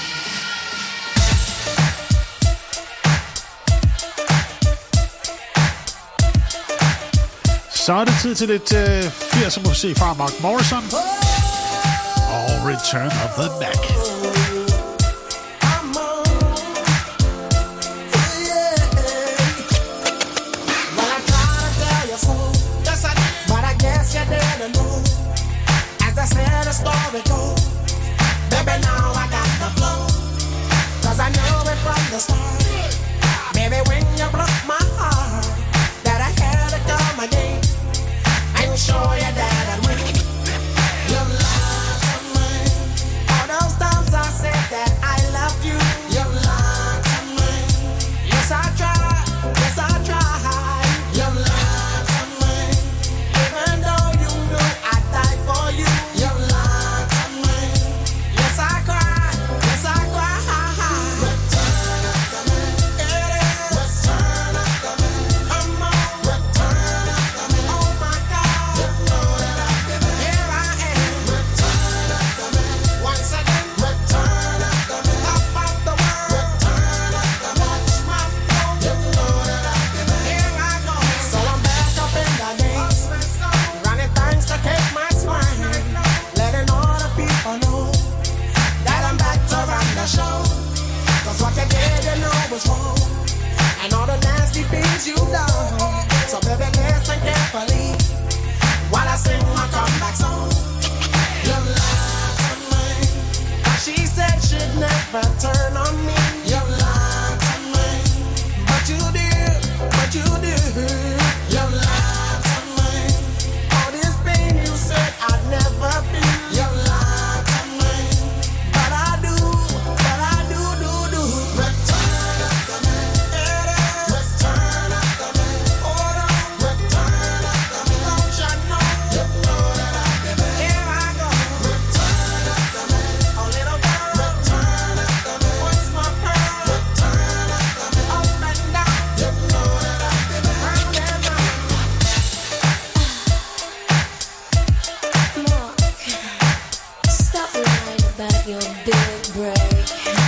Så er det tid til lidt uh, firser musik fra Mark Morrison og Return of the Mac. Story go. Baby, now I got the flow, cause I know it from the start. Baby, when you broke my heart, that I had to come again and show you that I'd win. You lied to me. All those times I said that I love you, you lied to me. Yes, I tried, yes, I tried. You lied to me. Even though you knew I'd die for you. And all the nasty things you've done. So baby, listen carefully while I sing my comeback song. You lied to me, cause she said she'd never turn on me. You lied to me, but you did, but you did. You lied to me, all this pain you said I'd never be. back your big break.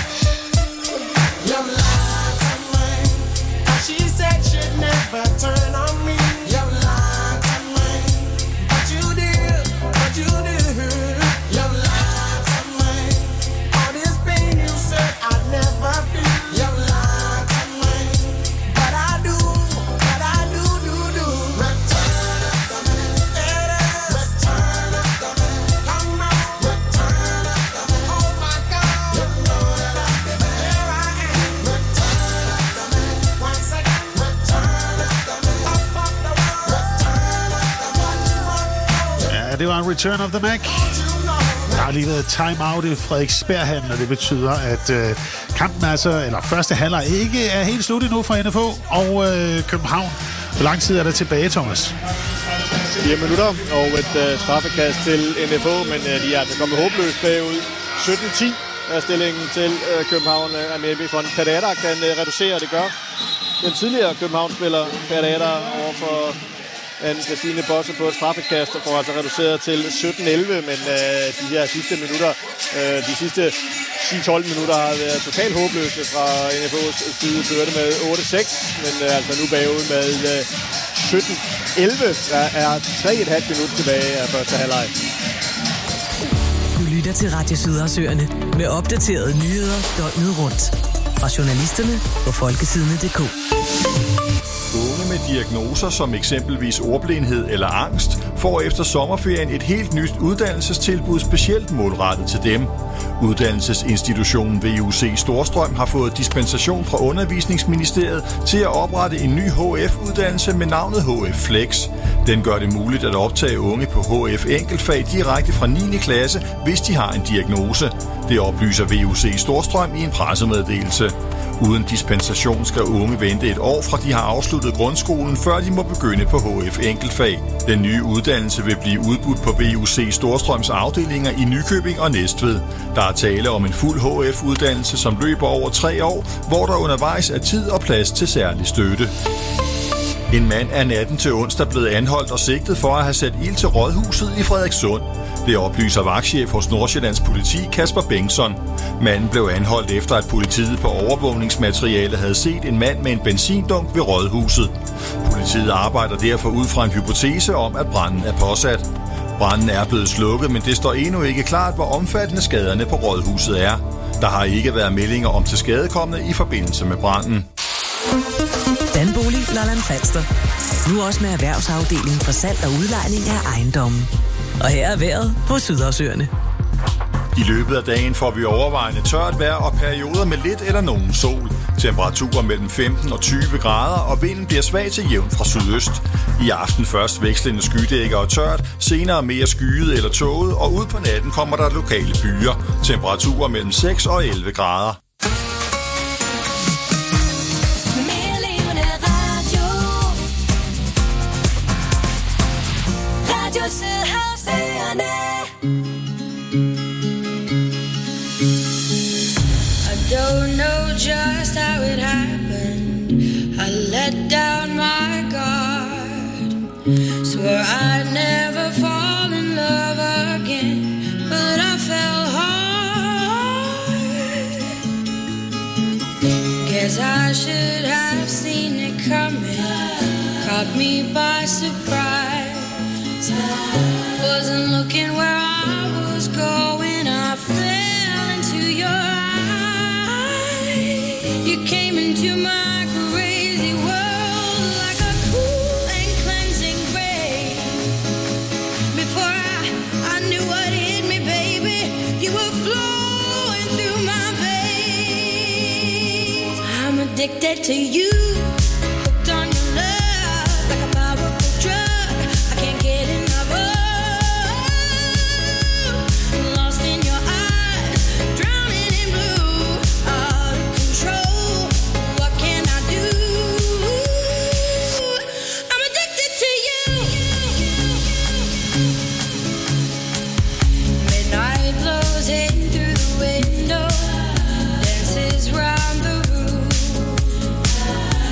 Your lies to me. She said she'd never turn on me. Your lies to me. But you did, but you did. Your lies to me. All this pain you said I'd never feel. Your lies to me. But I do, but I do, do, do. Return of the man. Return of the man. Come on. Return of the man. Oh my God. You know that I've been there. Here I am. Return of the man. Once again. Return of the man. Up of the world. Return of the man. Ja, det var en Return of the Mac. Der har lige været time-out i Frederiksberghallen, og det betyder, at øh, kampen altså, eller første halvleg ikke er helt slut endnu for N F H og øh, København. Hvor lang tid er der tilbage, Thomas? fire minutter og et øh, straffekast til N F H, men øh, de er altså kommet håbløst bagud. sytten ti er stillingen til øh, København. Amebi von Perdata kan øh, reducere, det gør den tidligere København-spiller Perdata over for Anne Christine Bosse på et straffekast, og får altså reduceret til sytten elleve, men øh, de her sidste minutter, øh, de sidste ti tolv minutter har været totalt håbløse fra N F H's side. Førte med otte seks, men øh, altså nu bagud med øh, sytten elleve. Der er tre komma fem minutter tilbage af første halvleg. Du lytter til Radio Sydhavsøerne med opdaterede nyheder døgnet rundt. Fra journalisterne på folkesidene punktum d k. Unge med diagnoser som eksempelvis ordblindhed eller angst får efter sommerferien et helt nyt uddannelsestilbud specielt målrettet til dem. Uddannelsesinstitutionen V U C Storstrøm har fået dispensation fra Undervisningsministeriet til at oprette en ny H F-uddannelse med navnet H F Flex. Den gør det muligt at optage unge på H F enkeltfag direkte fra niende klasse, hvis de har en diagnose. Det oplyser V U C Storstrøm i en pressemeddelelse. Uden dispensation skal unge vente et år fra de har afsluttet grundskolen, før de må begynde på H F enkeltfag. Den nye uddannelse vil blive udbudt på V U C Storstrøms afdelinger i Nykøbing og Næstved. Der er tale om en fuld H F-uddannelse, som løber over tre år, hvor der undervejs er tid og plads til særlig støtte. En mand er natten til onsdag blevet anholdt og sigtet for at have sat ild til rådhuset i Frederikssund. Det oplyser vagtchef hos Nordsjællands politi Kasper Bengtsson. Manden blev anholdt efter, at politiet på overvågningsmateriale havde set en mand med en benzindunk ved rådhuset. Politiet arbejder derfor ud fra en hypotese om, at branden er påsat. Branden er blevet slukket, men det står endnu ikke klart, hvor omfattende skaderne på rådhuset er. Der har ikke været meldinger om tilskadekomne i forbindelse med branden. Danbolig Lolland Falster. Nu også med erhvervsafdelingen for salg og udlejning af ejendommen. Og her er vejret på Sydhavsøerne. I løbet af dagen får vi overvejende tørt vejr og perioder med lidt eller nogen sol. Temperaturer mellem femten og tyve grader, og vinden bliver svag til jævn fra sydøst. I aften først vekslende skydækker og tørt, senere mere skyet eller tåget, og ud på natten kommer der lokale byer. Temperaturer mellem seks og elleve grader. Don't know just how it happened. I let down my guard. Swore I'd never fall in love again, but I fell hard. Guess I should have seen it coming. Caught me by surprise. Wasn't looking where I was going. I fell into your eyes. You came into my crazy world like a cool and cleansing rain. Before I, I knew what hit me, baby, you were flowing through my veins. I'm addicted to you, hooked on your love like a powerful drug. I can't get enough of. Lost in your eyes, drowning in blue, out of control. What can I do? I'm addicted to you. Midnight blows in through the window, dances round the room.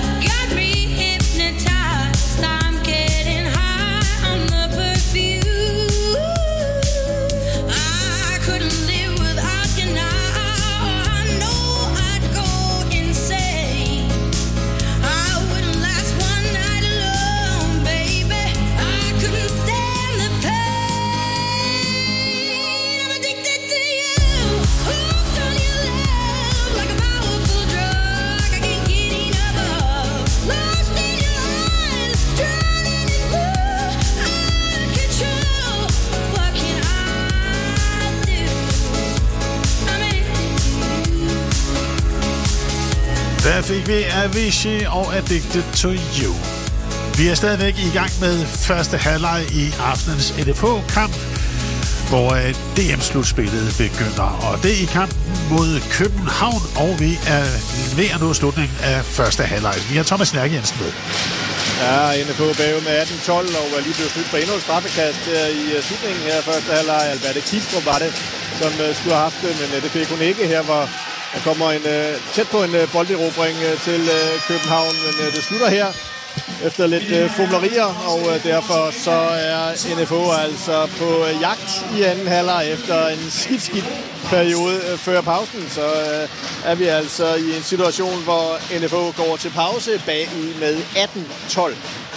Der fik vi Avicii og Addicted to You. Vi er stadigvæk i gang med første halvleg i aftenens N F H-kamp, hvor D M-slutspillet begynder. Og det er i kampen mod København, og vi er ved at nå slutningen af første halvleg. Vi har Thomas Lærke Jensen med. Ja, N F H bagud med atten tolv, og er lige blevet slut på endnu et straffekast her i slutningen her første halvleg. Alberte Kistrup var det, som skulle have haft det, men det fik hun ikke. Her var der kommer en, tæt på en bolderobring til København, men det slutter her efter lidt fumlerier, og derfor så er N F H altså på jagt i anden halvleg efter en skidt, skidt periode før pausen. Så er vi altså i en situation, hvor N F H går til pause bagud med atten tolv.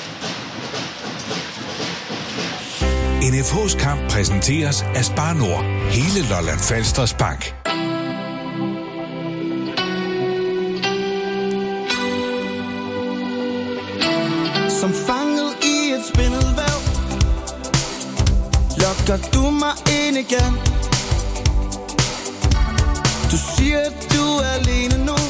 N F H's kamp præsenteres af Spar Nord. Hele Lolland Falsters Bank. Som fanget i et spindelvæv lokker du mig ind igen. Du siger, at du er alene nu,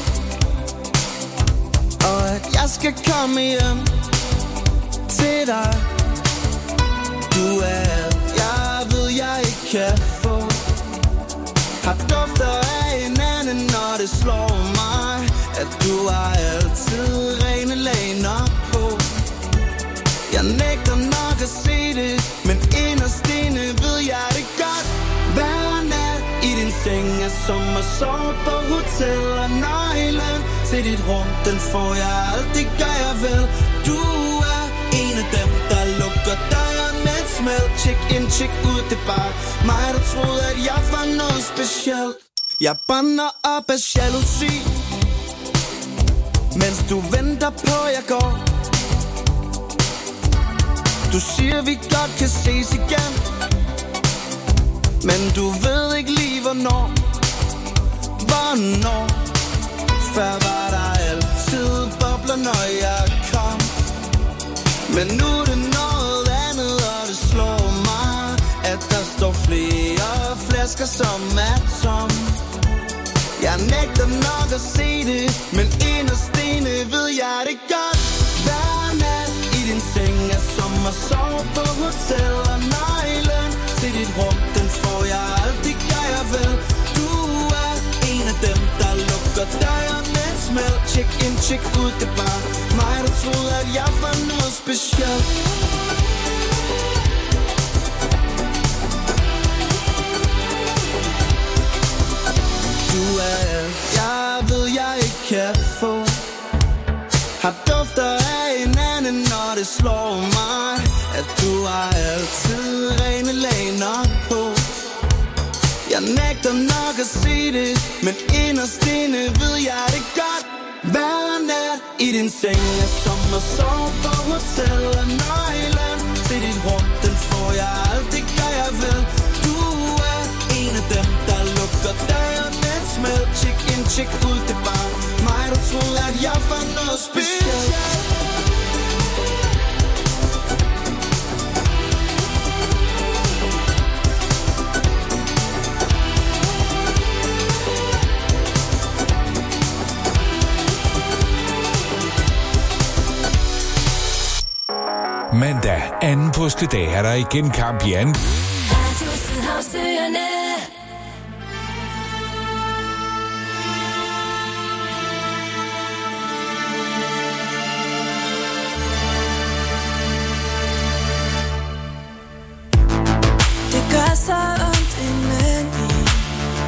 og at jeg skal komme hjem til dig. Du er alt, jeg ved, jeg ikke kan få. Har dufter af en anden, når det slår mig, at du har altid rene laner på. Jeg nægter nok at se det, men inderst inde ved jeg det godt. Hver nat i din seng er som at sove på hotel, og nøglen til dit rum, den får jeg aldrig, gør jeg vel. Du er en af dem, der lukker døren med et smæld. Check in, check ud, det er bare mig, der troede, at jeg var noget specielt. Jeg brænder op af jalousi, mens du venter på, jeg går. Du siger, vi godt kan ses igen, men du ved ikke lige, hvornår. Hvornår? Før var der altid bobler, når jeg kom, men nu er det noget andet, og det slår mig, at der står flere flasker, som er tom. Jeg nægter nok at se det, men inderst inde ved jeg det godt. Hver nat i din seng er som at sove på hotel, og nøglen til dit rum, den får jeg aldrig, gør jeg vel. Du er en af dem, der lukker døren med et smæld. Check in, check ud, det er bare mig, der troede, at jeg var noget specielt. Du er alt, jeg ved, jeg ikke kan få. Har dufter af en anden, når det slår mig, at du har altid rene laner på. Jeg nægter nok at se det, men inderst inde ved jeg det godt. Hver nat i din seng er som at sove på hotel, og nøglen til dit rum, den får jeg aldrig, gør jeg vel. Du er en af dem, der lukker døren med et smæld. Check in, check ud, det er bare mig, der troede, at jeg var noget specielt. Mandag anden påskedag er der igen kamp i anden. Radio Sydhavsøerne.